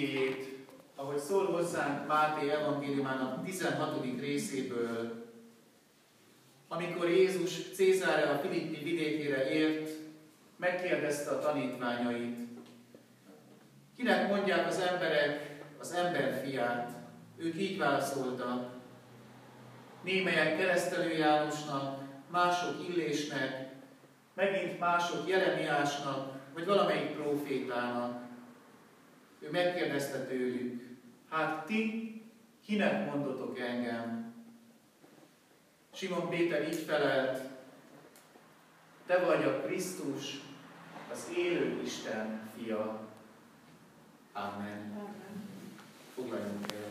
igéjét, ahogy szól hozzánk Máté evangéliumának 16. részéből, amikor Jézus Cézárea Filippi vidékére ért, megkérdezte a tanítványait: kinek mondják az emberek az emberfiát? Ők így válaszoltak: némelyek Keresztelő Jánosnak, mások Illésnek, megint mások Jeremiásnak, vagy valamelyik prófétának. Ő megkérdezte tőlük: hát ti kinek mondotok engem? Simon Péter így felelt: te vagy a Krisztus, az élő Isten fia. Amen. Foglaljunk el.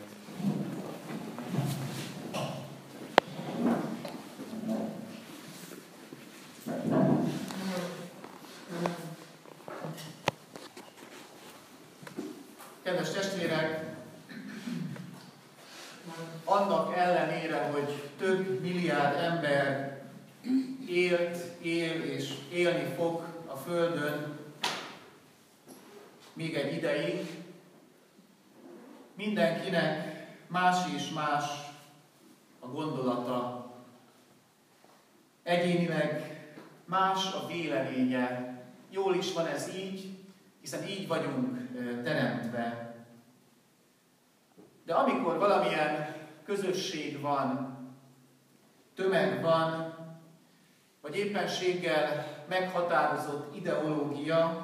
Kedves testvérek, annak ellenére, hogy több milliárd ember él és élni fog a Földön még egy ideig, mindenkinek más és más a gondolata. Egyénileg más a véleménye. Jól is van ez így, hiszen így vagyunk teremtve. De amikor valamilyen közösség van, tömeg van, vagy éppenséggel meghatározott ideológia,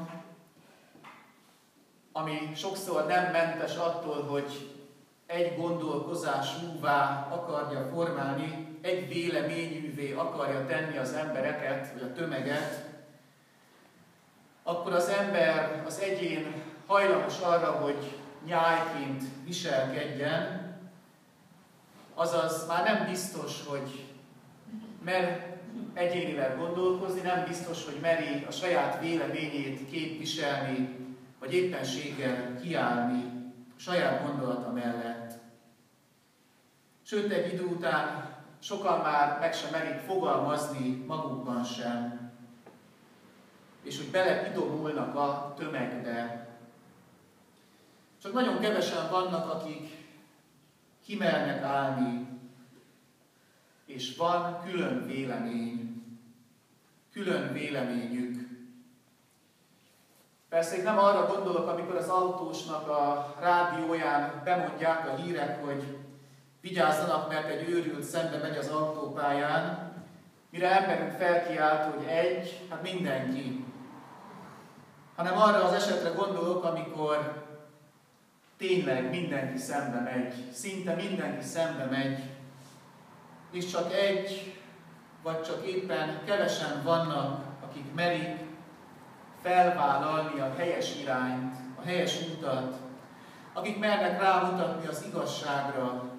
ami sokszor nem mentes attól, hogy egy gondolkozásúvá akarja formálni, egy véleményűvé akarja tenni az embereket, vagy a tömeget, akkor az ember, az egyén hajlamos arra, hogy nyájként viselkedjen, azaz már nem biztos, hogy mer egyénileg gondolkozni, nem biztos, hogy meri a saját véleményét képviselni, vagy éppenséggel kiállni a saját gondolata mellett. Sőt, egy idő után sokan már meg sem merik fogalmazni magukban sem, és hogy beleidomulnak a tömegbe. Csak nagyon kevesen vannak, akik kimernek állni, és van külön vélemény, külön véleményük. Persze én nem arra gondolok, amikor az autósnak a rádióján bemondják a hírek, hogy vigyázzanak, mert egy őrült szembe megy az autópályán, mire emberünk felkiált, hogy hát mindenki. Hanem arra az esetre gondolok, amikor tényleg mindenki szembe megy, szinte mindenki szembe megy, és csak egy, vagy csak éppen kevesen vannak, akik merik felvállalni a helyes irányt, a helyes utat, akik mernek rámutatni az igazságra,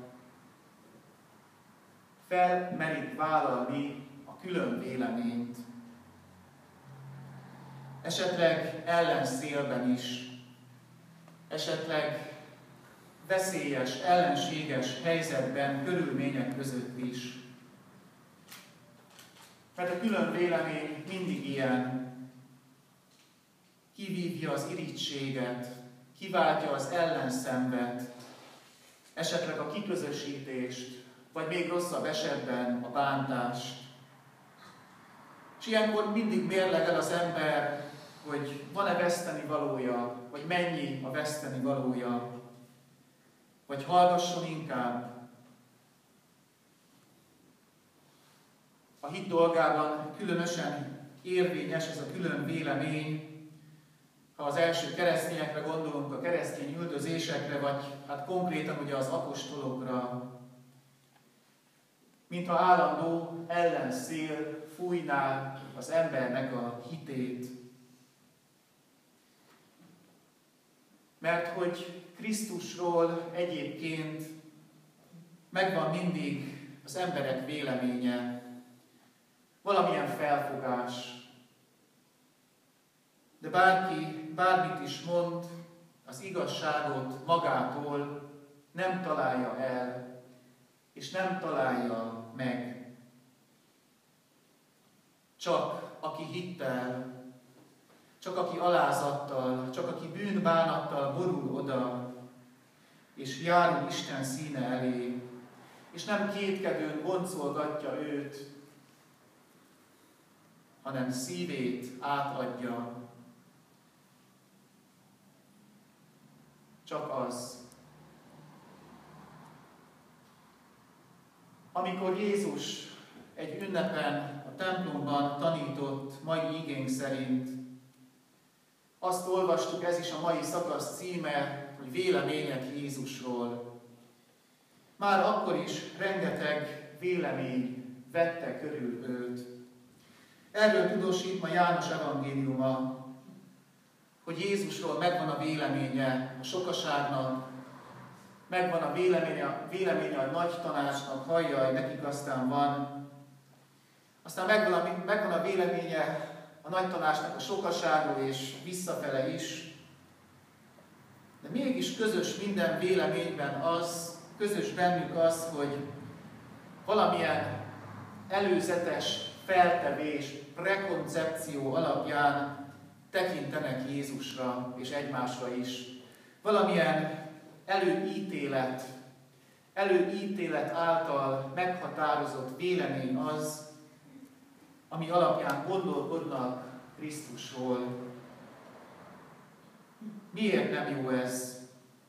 felmerik vállalni a külön véleményt. Esetleg ellenszélben is, esetleg veszélyes, ellenséges helyzetben, körülmények között is. Mert a külön vélemény mindig ilyen. Kivívja az irítséget, kiváltja az ellenszenvet, esetleg a kiközösítést, vagy még rosszabb esetben a bántást. És ilyenkor mindig mérlegel az ember, hogy van-e vesztenivalója, vagy mennyi a vesztenivalója, vagy hallgasson inkább. A hit dolgában különösen érvényes ez a külön vélemény, ha az első keresztényekre gondolunk, a keresztény üldözésekre, vagy hát konkrétan ugye az apostolokra, mintha állandó ellenszél fújná az embernek a hitét. Mert hogy Krisztusról egyébként megvan mindig az emberek véleménye, valamilyen felfogás. De bárki bármit is mond, az igazságot magától nem találja el, és nem találja meg. Csak aki hittel, csak aki alázattal, csak aki bűnbánattal borul oda, és járul Isten színe elé, és nem kétkedőn boncolgatja őt, hanem szívét átadja. Csak az. Amikor Jézus egy ünnepen a templomban tanított mai igénk szerint, azt olvastuk, ez is a mai szakasz címe, hogy vélemények Jézusról. Már akkor is rengeteg vélemény vette körül őt. Erről tudósít ma János evangéliuma, hogy Jézusról megvan a véleménye a sokaságnak, megvan a véleménye a nagy tanácsnak, halljaj, nekik aztán van. Aztán megvan a véleménye a nagy tanácsnak a sokaságról és visszafele is. De mégis közös minden véleményben az, közös bennük az, hogy valamilyen előzetes feltevés, prekoncepció alapján tekintenek Jézusra és egymásra is. Valamilyen előítélet által meghatározott vélemény az, ami alapján gondolkodnak Krisztusról. Miért nem jó ez?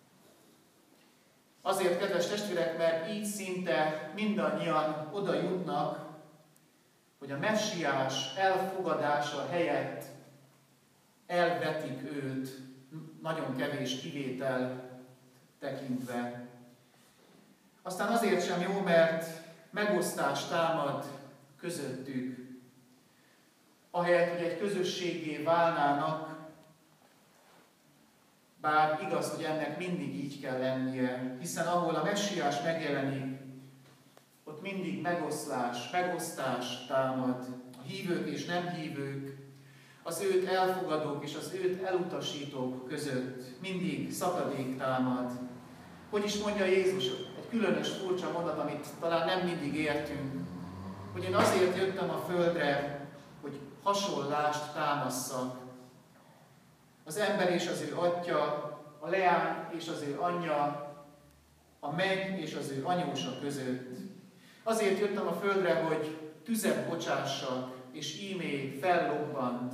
Azért, kedves testvérek, mert így szinte mindannyian oda jutnak, hogy a messiás elfogadása helyett elvetik őt, nagyon kevés kivétel tekintve. Aztán azért sem jó, mert megosztás támad közöttük. Ahelyett, hogy egy közösséggé válnának, bár igaz, hogy ennek mindig így kell lennie, hiszen ahol a messiás megjelenik, ott mindig megosztás támad. A hívők és nem hívők, az őt elfogadók és az őt elutasítók között mindig szakadék támad. Hogy is mondja Jézus, egy különös furcsa mondat, amit talán nem mindig értünk, hogy én azért jöttem a földre, hogy hasonlást támasszak. Az ember és az ő atya, a leány és az ő anyja, a menny és az ő anyósa között. Azért jöttem a földre, hogy tüzet bocsássak, és ímé fellobbant.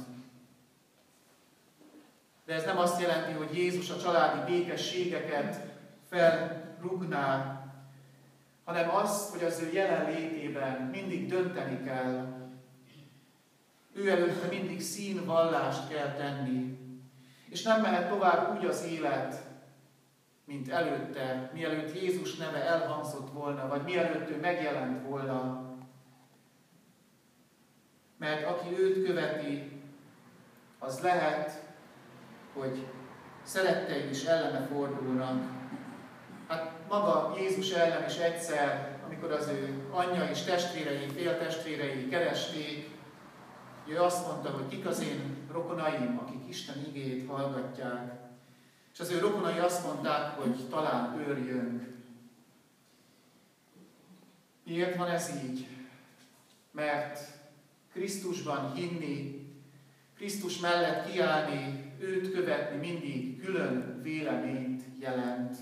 De ez nem azt jelenti, hogy Jézus a családi békességeket felrúgná, hanem azt, hogy az ő jelenlétében mindig dönteni kell. Ő előtte mindig színvallást kell tenni. És nem mehet tovább úgy az élet, mint előtte, mielőtt Jézus neve elhangzott volna, vagy mielőtt ő megjelent volna. Mert aki őt követi, az lehet, hogy szerettei is ellene fordulnak. Hát maga Jézus ellen is egyszer, amikor az ő anyja és testvérei, féltestvérei keresték, ő azt mondta, hogy kik az én rokonaim, akik Isten igét hallgatják. És az ő rokonai azt mondták, hogy talán őrjönk. Miért van ez így? Mert Krisztusban hinni, Krisztus mellett kiállni, őt követni mindig külön véleményt jelent.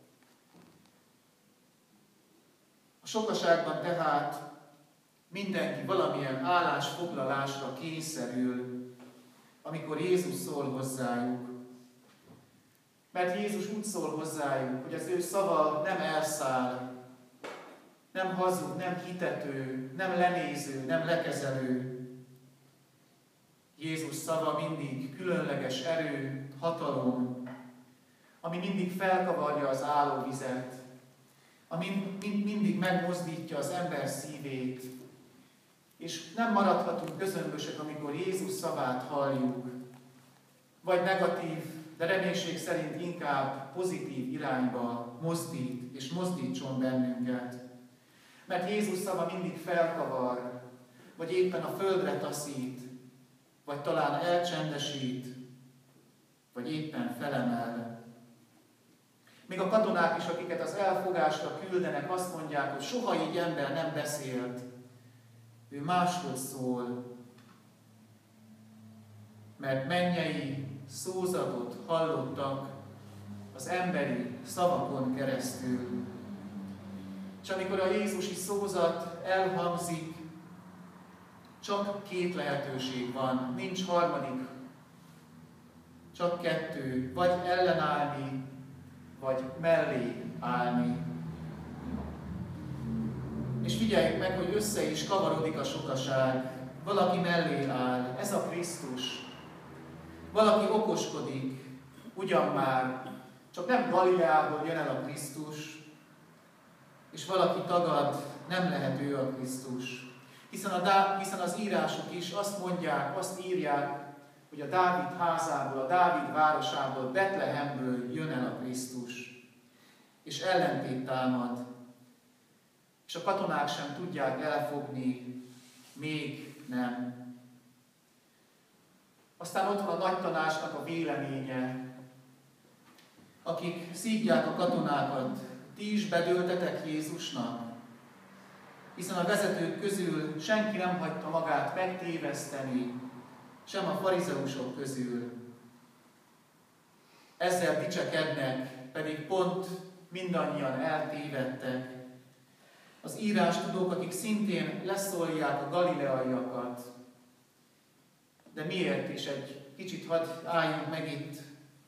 A sokaságban tehát mindenki valamilyen állásfoglalásra kényszerül, amikor Jézus szól hozzájuk. Mert Jézus úgy szól hozzájuk, hogy az ő szava nem elszáll, nem hazug, nem hitető, nem lenéző, nem lekezelő. Jézus szava mindig különleges erő, hatalom, ami mindig felkavarja az állóvizet, ami mindig megmozdítja az ember szívét, és nem maradhatunk közömbösek, amikor Jézus szavát halljuk, vagy negatív, de reménység szerint inkább pozitív irányba mozdít, és mozdítson bennünket. Mert Jézus szava mindig felkavar, vagy éppen a földre taszít, vagy talán elcsendesít, vagy éppen felemel. Még a katonák is, akiket az elfogásra küldenek, azt mondják, hogy soha így ember nem beszélt. Ő máshoz szól. mert mennyei szózatot hallottak az emberi szavakon keresztül. És amikor a Jézusi szózat elhangzik, csak két lehetőség van, nincs harmadik, csak kettő, vagy ellenállni, vagy mellé állni. És figyeljük meg, hogy össze is kavarodik a sokaság. Valaki mellé áll, ez a Krisztus. Valaki okoskodik, ugyan már, csak nem Galileából jön el a Krisztus, és valaki tagad, nem lehet ő a Krisztus. Hiszen az írások is azt mondják, azt írják, hogy a Dávid házából, a Dávid városából, Betlehemből jön el a Krisztus. És ellentét támad. És a katonák sem tudják elfogni, még nem. Aztán ott van a nagy tanácsnak a véleménye, akik szídják a katonákat, ti is bedőltetek Jézusnak, hiszen a vezetők közül senki nem hagyta magát megtéveszteni, sem a farizeusok közül. Ezzel dicsekednek, pedig pont mindannyian eltévedtek. Az írástudók, akik szintén leszólják a galileaiakat. De miért is egy kicsit hadd álljunk meg itt.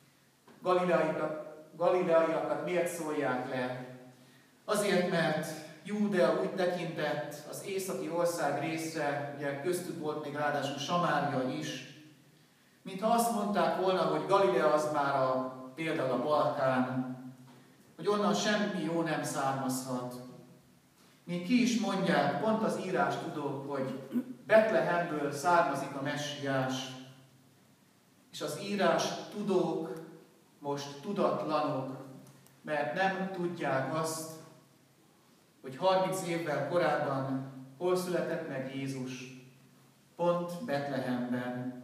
Galileaiakat miért szólják le? Azért, mert Júdea úgy tekintett az északi ország részre, ugye köztük volt még ráadásul Samária is, mintha azt mondták volna, hogy Galilea az már például a Balkán, hogy onnan semmi jó nem származhat. Még ki is mondják, pont az írástudók, hogy Betlehemből származik a messiás, és az írástudók most tudatlanok, mert nem tudják azt, hogy 30 évvel korábban hol született meg Jézus, pont Betlehemben.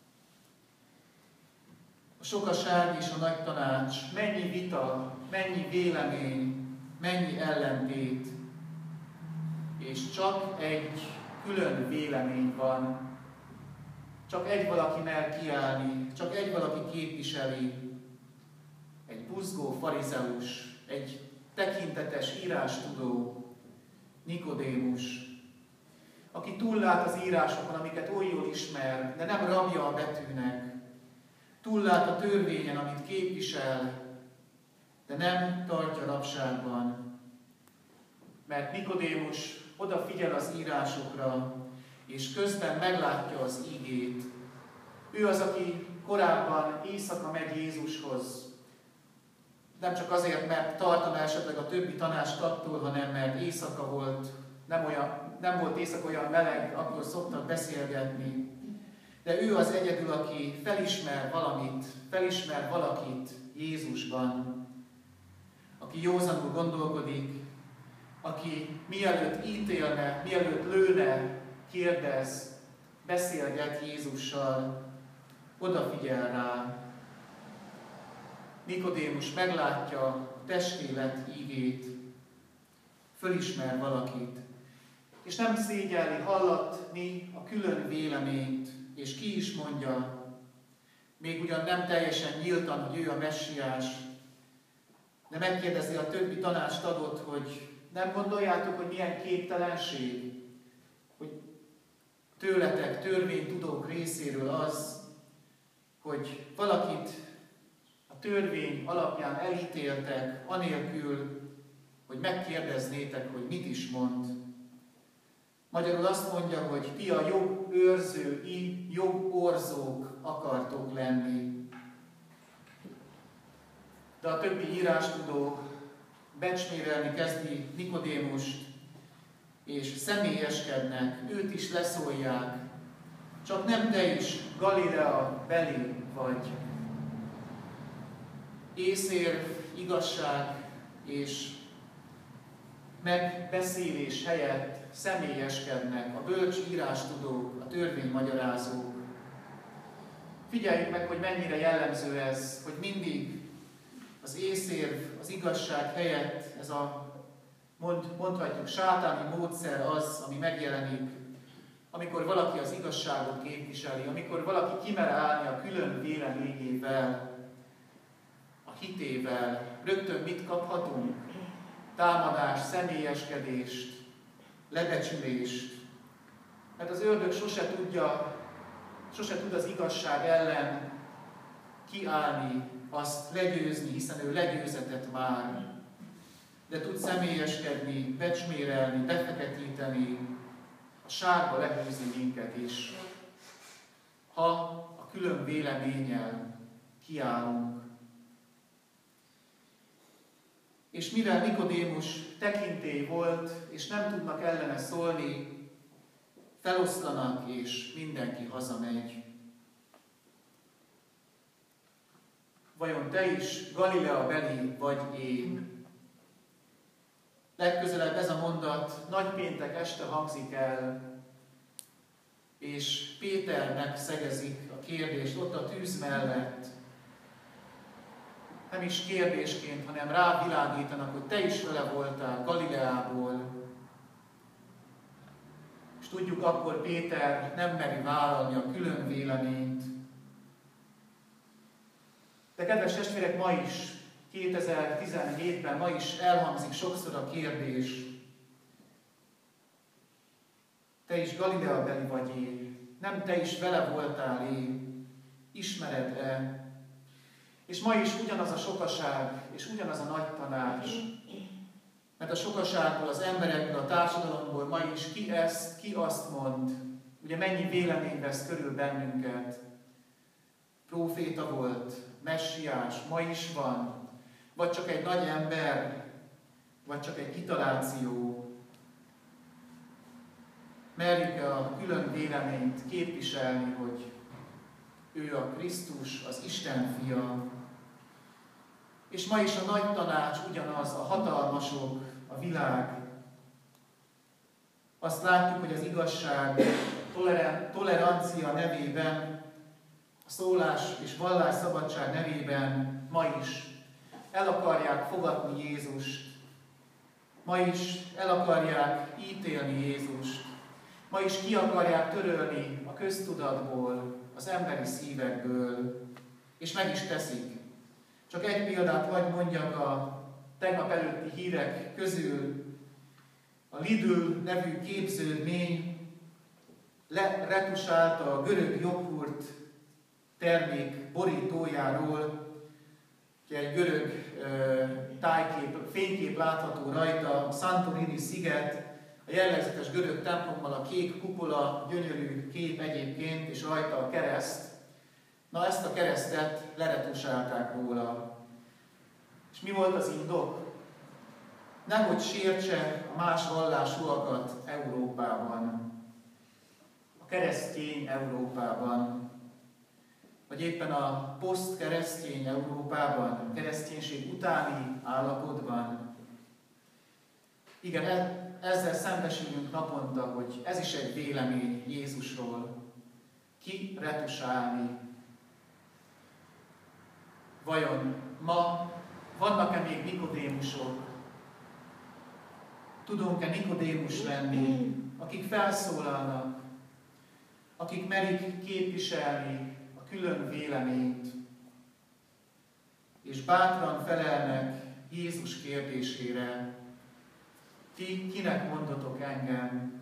A sokaság és a nagy tanács, mennyi vita, mennyi vélemény, mennyi ellentét, és csak egy külön vélemény van, csak egy valaki mer kiállni, csak egy valaki képviseli, egy buzgó farizeus, egy tekintetes írástudó, Nikodémus, aki túllát az írásokon, amiket oly jól ismer, de nem rabja a betűnek, túllát a törvényen, amit képvisel, de nem tartja rabságban. Mert Nikodémus odafigyel az írásokra, és közben meglátja az ígét. Ő az, aki korábban éjszaka megy Jézushoz. Nem csak azért, mert tartana esetleg a többi tanácstagtól, hanem mert éjszaka volt, nem volt éjszaka olyan meleg, akkor szoktak beszélgetni. De ő az egyedül, aki felismer valakit Jézusban, aki józanul gondolkodik, aki mielőtt ítélne, mielőtt lőne, kérdez, beszélget Jézussal, odafigyel rá. Nikodémus meglátja a testélet ígét, fölismer valakit, és nem szégyelli hallatni a külön véleményt, és ki is mondja, még ugyan nem teljesen nyíltan, hogy ő a messiás, de megkérdezi a többi tanácstagot, hogy nem gondoljátok, hogy milyen képtelenség, hogy tőletek, törvénytudók részéről az, hogy valakit a törvény alapján elítéltek, anélkül, hogy megkérdeznétek, hogy mit is mond. Magyarul azt mondja, hogy ti a jogőrzői, jogorzók akartok lenni. De a többi írástudó becsmérelni kezdi Nikodémust, és személyeskednek, őt is leszólják. Csak nem te is Galilea beli vagy. Észérv, igazság és megbeszélés helyett személyeskednek a bölcs írástudók, a törvénymagyarázók. Figyeljük meg, hogy mennyire jellemző ez, hogy mindig az észérv, az igazság helyett ez a mondhatjuk sátáni módszer az, ami megjelenik amikor valaki az igazságot képviseli, amikor valaki kimer állni a külön véleményével, a hitével, rögtön mit kaphatunk? Támadást, személyeskedést, lebecsülést. Mert az ördög sose tud az igazság ellen kiállni, azt legyőzni, hiszen ő legyőzetett már. De tud személyeskedni, becsmérelni, befeketíteni, a sárba lehúzni minket is, ha a külön véleménnyel kiállunk. És mivel Nikodémus tekintély volt, és nem tudnak ellene szólni, feloszlanak, és mindenki hazamegy. Vajon te is Galilea-beli vagy én? Legközelebb ez a mondat nagypéntek este hangzik el, és Péternek szegezik a kérdést ott a tűz mellett. Nem is kérdésként, hanem rávilágítanak, hogy te is vele voltál Galileából. És tudjuk, akkor Péter nem meri vállalni a külön véleményt. De kedves testvérek, ma is, 2017-ben, ma is elhangzik sokszor a kérdés. Te is Galilea-beli vagy én? Nem te is vele voltál én? Ismered-e? És ma is ugyanaz a sokaság, és ugyanaz a nagy tanács. Mert a sokaságból, az emberekből, a társadalomból ma is ki azt mond, ugye mennyi vélemény vesz körül bennünket. Próféta volt, messiás, ma is van, vagy csak egy nagy ember, vagy csak egy kitaláció. Merjük a külön véleményt képviselni, hogy ő a Krisztus, az Isten fia. És ma is a nagy tanács ugyanaz, a hatalmasok, a világ. Azt látjuk, hogy az igazság, tolerancia nevében, a szólás és vallás szabadság nevében ma is el akarják fogadni Jézust. Ma is el akarják ítélni Jézust. Ma is ki akarják törölni a köztudatból, az emberi szívekből. És meg is teszik. Csak egy példát vagy mondjak a tegnap előtti hírek közül. A Lidl nevű képződmény leretusálta a görög joghurt termék borítójáról, egy görög fénykép látható rajta, Santorini sziget, a jellegzetes görög templommal a kék kupola, gyönyörű kép egyébként, és rajta a kereszt. Na, ezt a keresztet leretusálták róla. És mi volt az indok? Nehogy sértse a más vallásúakat Európában, a keresztény Európában, vagy éppen a posztkeresztény Európában, a kereszténység utáni állapotban. Igen, ezzel szembesülünk naponta, hogy ez is egy vélemény Jézusról. Ki retusálni? Vajon ma vannak-e még Nikodémusok? Tudunk-e Nikodémus lenni, akik felszólalnak, akik merik képviselni a külön véleményt, és bátran felelnek Jézus kérdésére: ti kinek mondotok engem?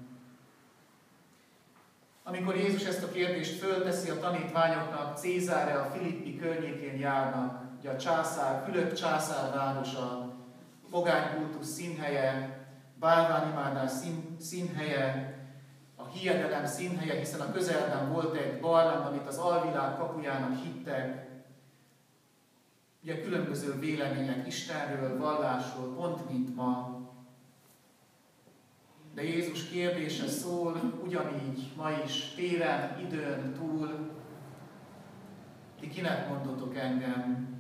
Amikor Jézus ezt a kérdést fölteszi a tanítványoknak, Cézáre, a Filippi környékén járnak, ugye a császár, Fülöp császár városa, pogánykultusz színhelye, bálványimádás színhelye, a hiedelem színhelye, hiszen a közelben volt egy barlang, amit az alvilág kapujának hittek. Ugye különböző vélemények Istenről, vallásról, pont mint ma. De Jézus kérdése szól ugyanígy ma is, téren, időn túl: ti kinek mondotok engem?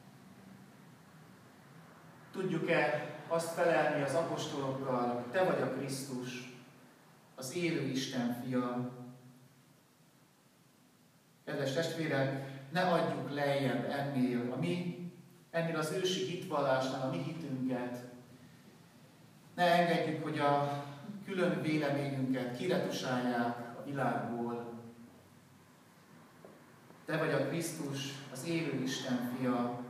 Tudjuk-e azt felelni az apostolokkal: te vagy a Krisztus, az élő Isten fia? Kedves testvérek, ne adjuk lejjebb ennél az ősi hitvallásnál a mi hitünket. Ne engedjük, hogy a külön véleményünket kiretusálják a világból. Te vagy a Krisztus, az élő Isten fia.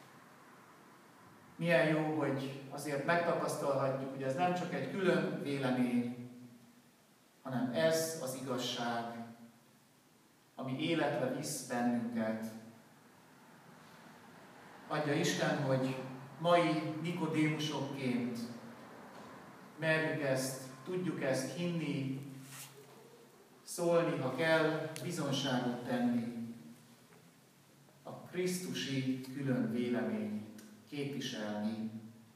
Milyen jó, hogy azért megtapasztalhatjuk, hogy ez nem csak egy külön vélemény, hanem ez az igazság, ami életre visz bennünket. Adja Isten, hogy mai Nikodémusokként merjük ezt, tudjuk ezt hinni, szólni, ha kell, bizonságot tenni. A krisztusi külön véleményt képviselni.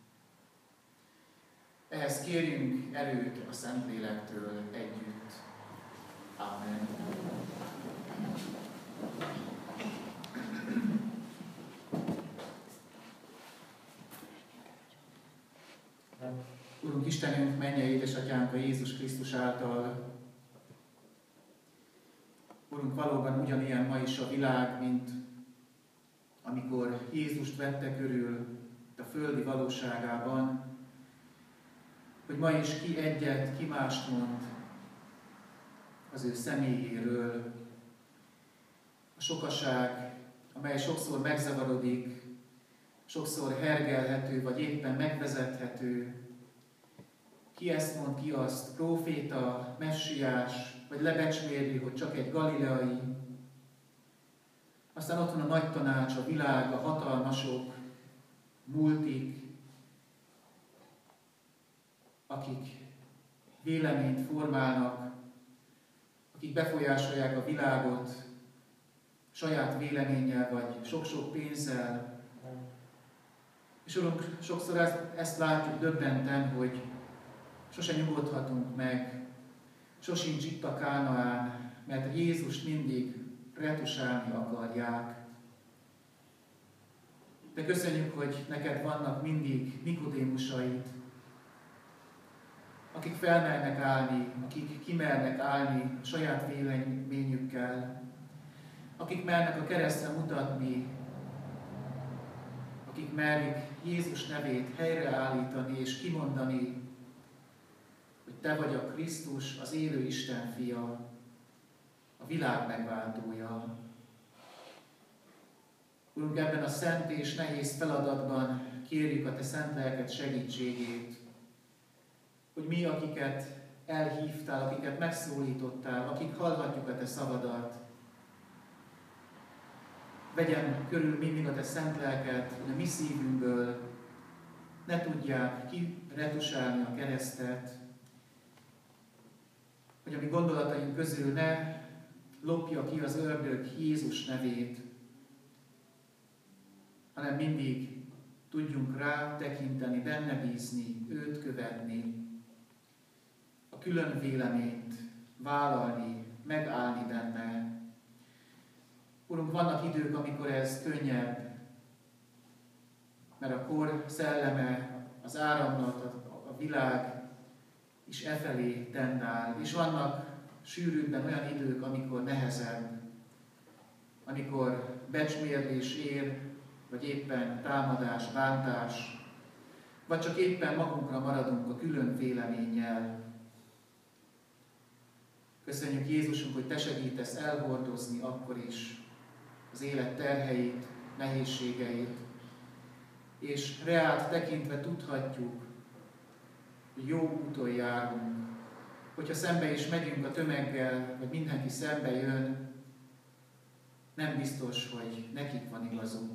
Ehhez kérjünk erőt a Szentlélektől együtt. Amen. Urunk Istenünk, mennyei édesatyánk a Jézus Krisztus által. Urunk, valóban ugyanilyen ma is a világ, mint amikor Jézust vette körül a földi valóságában, hogy ma is ki egyet, ki mást mond az ő személyéről. A sokaság, amely sokszor megzavarodik, sokszor hergelhető, vagy éppen megvezethető. Ki ezt mond, ki azt, próféta, messiás, vagy lebecsméri, hogy csak egy galileai. Aztán ott van a nagy tanács, a világ, a hatalmasok, multik, akik véleményt formálnak, akik befolyásolják a világot saját véleménnyel, vagy sok-sok pénzzel. És Urunk, sokszor ezt látjuk döbbenten, hogy sose nyugodhatunk meg, sosincs itt a Kánaán, mert Jézust mindig retusálni akarják. De köszönjük, hogy neked vannak mindig Nikodémusaid, akik felmernek állni, akik kimernek állni a saját véleményükkel, akik mernek a keresztre mutatni, akik merik Jézus nevét helyreállítani és kimondani, hogy te vagy a Krisztus, az élő Isten fia, a világ megváltója. Urunk, ebben a szent és nehéz feladatban kérjük a te szent lelked segítségét, hogy mi, akiket elhívtál, akiket megszólítottál, akik hallhatjuk a te szavadat, vegyen körül mindig a te szent lelked, hogy a mi szívünkből ne tudják kiretusálni a keresztet, hogy a mi gondolataink közül ne lopja ki az ördög Jézus nevét, hanem mindig tudjunk rá tekinteni, benne bízni, őt követni, a külön véleményt vállalni, megállni benne. Urunk, vannak idők, amikor ez könnyebb, mert a kor szelleme, az áramlat, a világ is efelé tendál, és vannak sűrűbben olyan idők, amikor nehezebb, amikor becsmérlés ér, vagy éppen támadás, bántás, vagy csak éppen magunkra maradunk a külön véleménnyel. Köszönjük Jézusunk, hogy te segítesz elhordozni akkor is az élet terheit, nehézségeit, és reált tekintve tudhatjuk, hogy jó úton járunk. Hogyha szembe is megyünk a tömeggel, vagy mindenki szembe jön, nem biztos, hogy nekik van igazuk.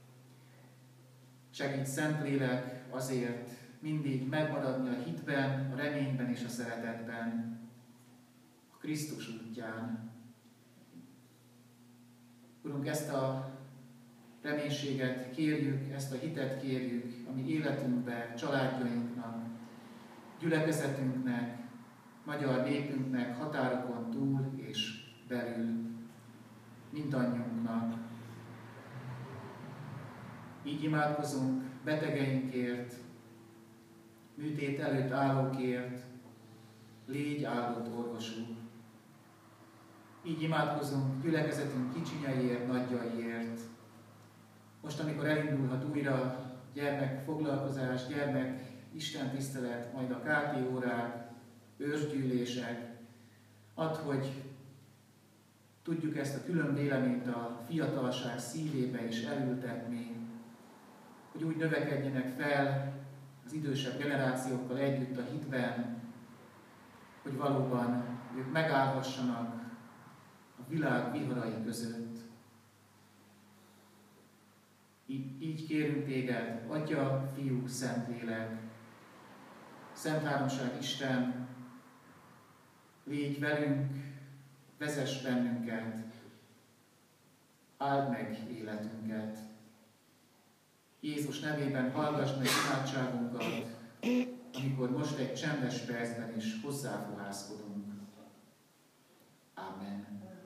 Segít Szentlélek azért mindig megmaradni a hitben, a reményben és a szeretetben, a Krisztus útján. Urunk, ezt a reménységet kérjük, ezt a hitet kérjük a mi életünkbe, családjainknak, gyülekezetünknek, magyar népünknek, határokon túl és belül, mindannyiunknak. Így imádkozunk betegeinkért, műtét előtt állókért, légy áldott orvosuk. Így imádkozunk gyülekezetünk kicsinyeiért, nagyjaiért. Most, amikor elindulhat újra gyermekfoglalkozás, gyermek istentisztelet, majd a KT órák, ősgyűlések, Add, hogy tudjuk ezt a külön véleményt a fiatalság szívébe is elültetni, hogy úgy növekedjenek fel az idősebb generációkkal együtt a hitben, hogy valóban ők megállhassanak a világ viharai között. Így kérünk téged, Atya, Fiú, Szentlélek, Szent Háromság Isten, légy velünk, vezess bennünket, áld meg életünket. Jézus nevében hallgass meg imádságunkat, amikor most egy csendes percben is hozzáfohászkodunk. Amen.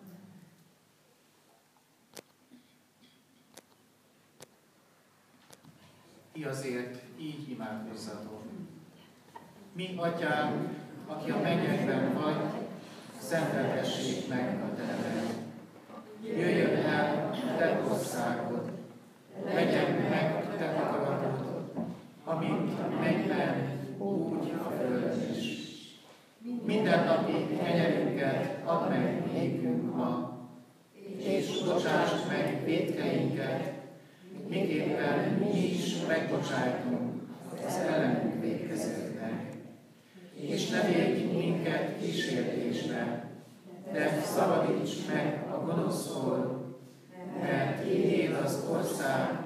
Ti azért így imádkozzatok. Mi, Atyánk, aki a mennyekben vagy, szenteltessék meg a te neved. Jöjjön el a te országod, legyen meg a te akaratod, amint a mennyben, úgy a földön is. Mindennapi kenyerünket add meg nékünk ma, és bocsásd meg vétkeinket, miképpen mi is megbocsájtunk az ellenünk vétkezőknek. És ne védj minket kísértésbe, de szabadíts meg a gonosztól, mert tiéd az ország,